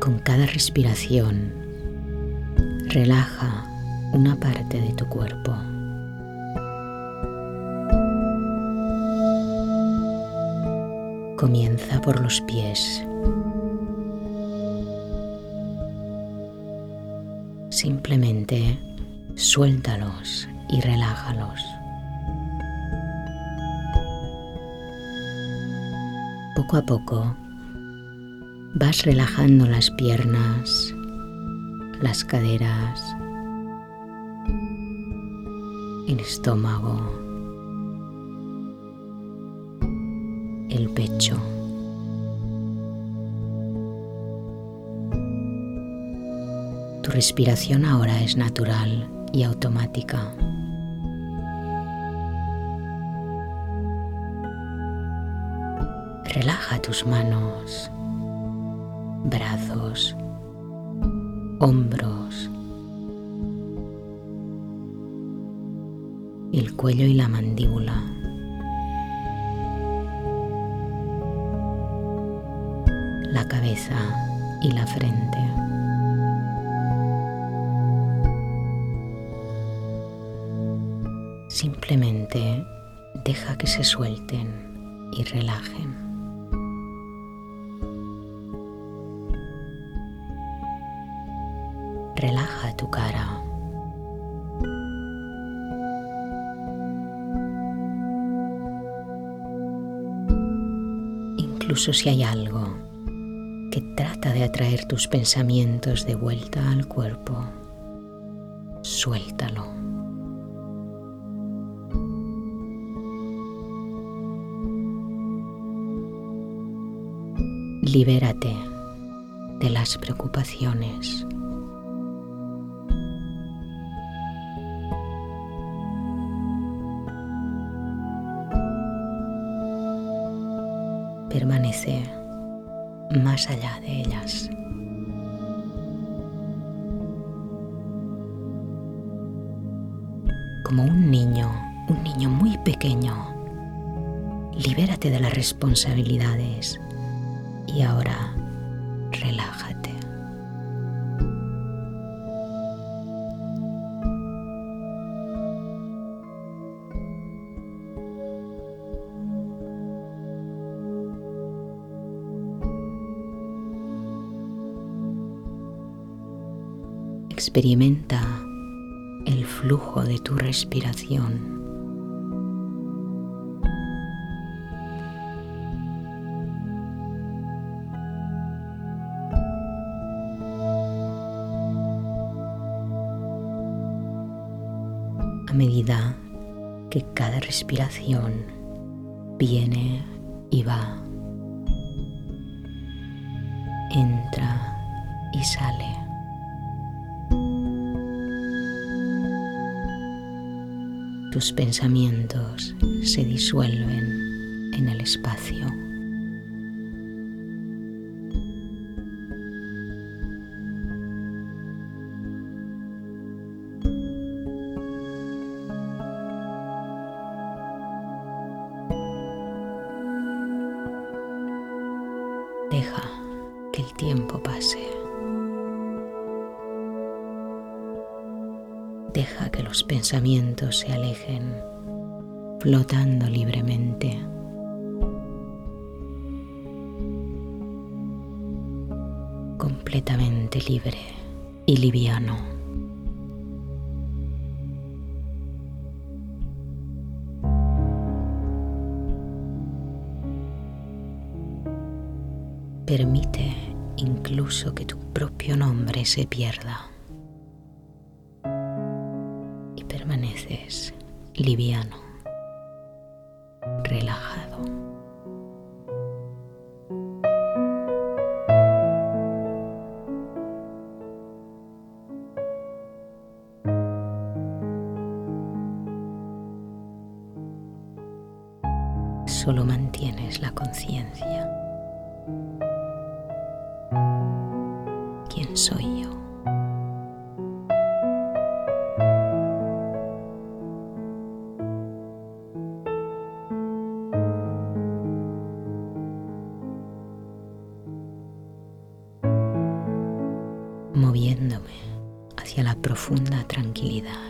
Con cada respiración, relaja una parte de tu cuerpo. Comienza por los pies. Simplemente suéltalos y relájalos. Poco a poco vas relajando las piernas, las caderas, el estómago, el pecho. Tu respiración ahora es natural y automática. Relaja tus manos, brazos, hombros, el cuello y la mandíbula. La cabeza y la frente. Simplemente deja que se suelten y relajen. Relaja tu cara. Incluso si hay algo que trata de atraer tus pensamientos de vuelta al cuerpo, suéltalo. Libérate de las preocupaciones. Permanece más allá de ellas. Como un niño muy pequeño, libérate de las responsabilidades y ahora relájate. Experimenta el flujo de tu respiración. A medida que cada respiración viene y va, entra y sale. Tus pensamientos se disuelven en el espacio. Deja que el tiempo pase. Deja que los pensamientos se alejen, flotando libremente. Completamente libre y liviano. Permite incluso que tu propio nombre se pierda. Permaneces liviano, relajado. Solo mantienes la conciencia. ¿Quién soy yo? hacia la profunda tranquilidad.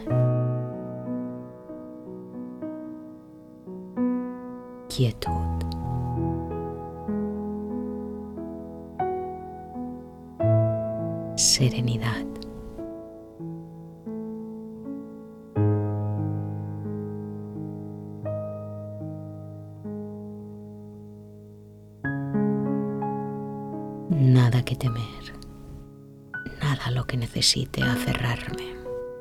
Quietud. Serenidad. Nada que temer, nada a lo que necesite aferrarme.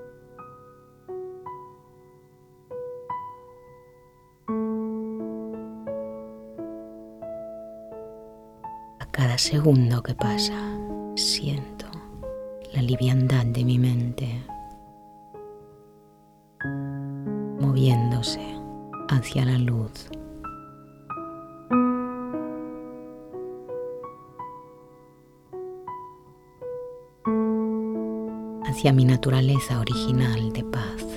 A cada segundo que pasa, siento la liviandad de mi mente moviéndose hacia la luz. Hacia mi naturaleza original de paz.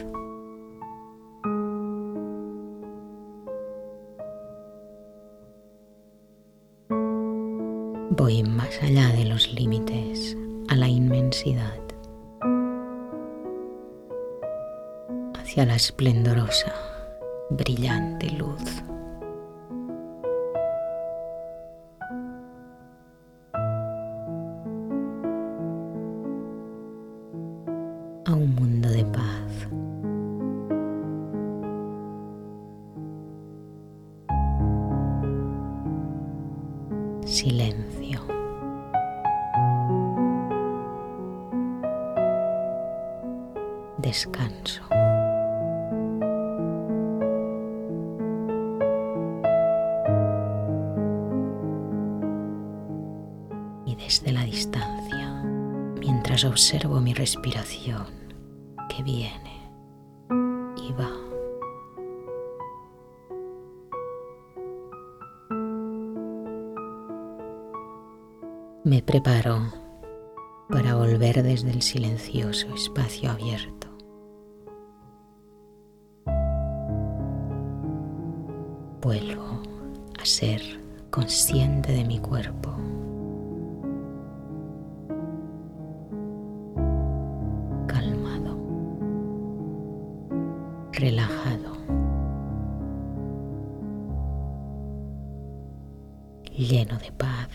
Voy más allá de los límites, a la inmensidad, hacia la esplendorosa, brillante luz. A un mundo de paz. Silencio. Descanso. Y desde la distancia, mientras observo mi respiración que viene y va, me preparo para volver desde el silencioso espacio abierto. Vuelvo a ser consciente de mi cuerpo. Calmado, relajado, lleno de paz.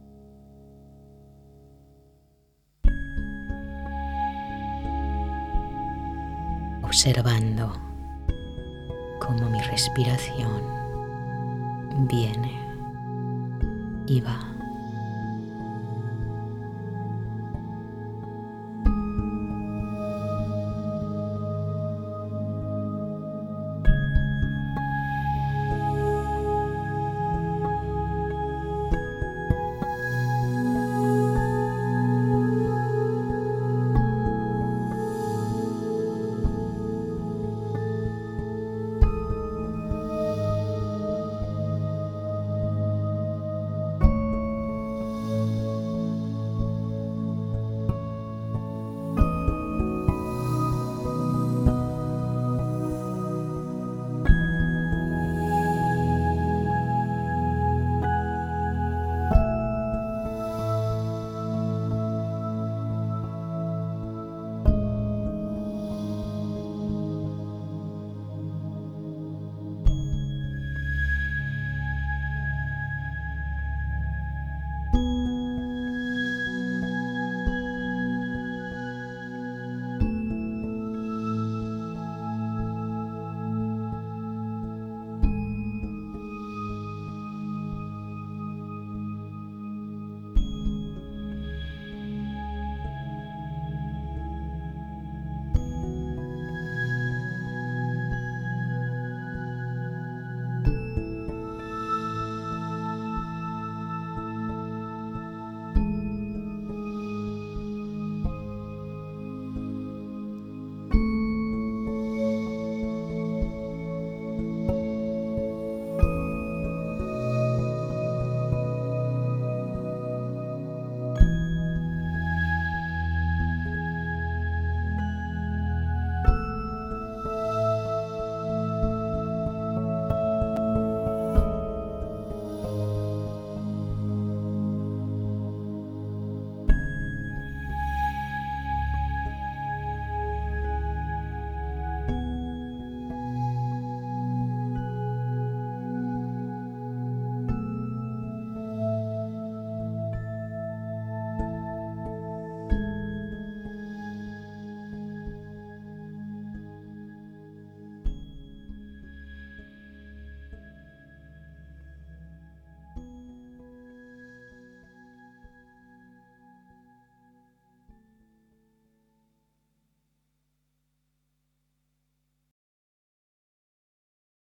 Observando cómo mi respiración viene y va.